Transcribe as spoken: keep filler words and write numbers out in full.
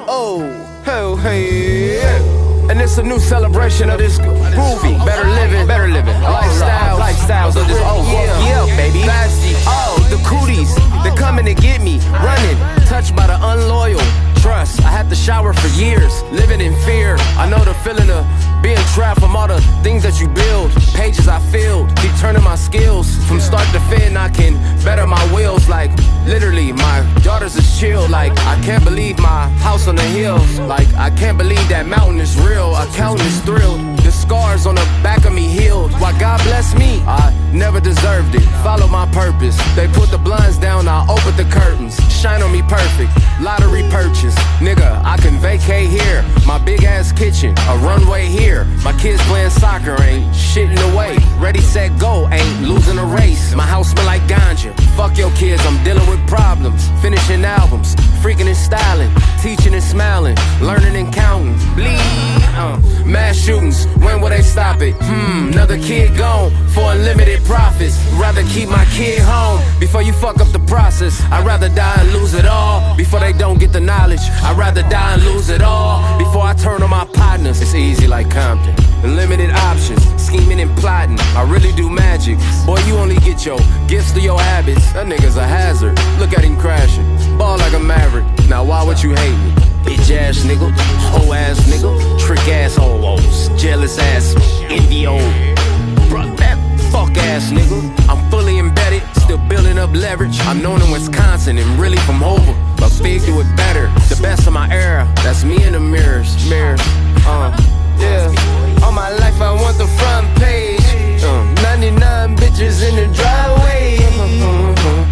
Oh, hell, hey, and it's a new celebration of this groovy, better living, better living, lifestyle, lifestyle. So this, oh, yeah, yeah, baby. Oh, the cooties, they're coming to get me, running, touched by the unloyal. Trust, I had to shower for years, living in fear. I know the feeling of being trapped from all the things that you build. Pages I filled, keep turning my skills. From start to fin, I can better my wheels. Like, literally, my daughters is chill. Like, I can't believe my house on the hill. Like, I can't believe that mountain is real. I count this thrill. The scars on the back of me healed. Why God bless me, I never deserved it. Follow my purpose. They put the blinds down, I open the curtains. Shine on me perfect, lottery purchase. Nigga, I can vacate here. My big ass kitchen, a runway here. My kids playing soccer, ain't shitting away. Ready, set, go, ain't losing a race. My house smell like ganja. Fuck your kids, I'm dealing with problems. Finishing albums, freaking and styling. Teaching and smiling, learning and counting. Bleed, uh, mass shootings, when will they stop it? Hmm, another kid gone for unlimited profits. Rather keep my kid home before you fuck up the process. I'd rather die and lose it all before they don't get the knowledge. I'd rather die and lose it all before I turn on my partners. It's easy like Compton, unlimited options, scheming and plotting. I really do magic. Boy, you only get your gifts to your habits. That nigga's a hazard. Look at him crashing, ball like a maverick. Now why would you hate me? Bitch ass nigga, hoe ass nigga, trick ass hoes, jealous ass, envy old, bruh, that fuck ass nigga. I'm fully embedded, still building up leverage. I'm known in Wisconsin and really from Hoover, but Fig do it better. The best of my era, that's me in the mirrors, mirrors. Uh, yeah. All my life I want the front page. Uh, ninety-nine bitches in the driveway.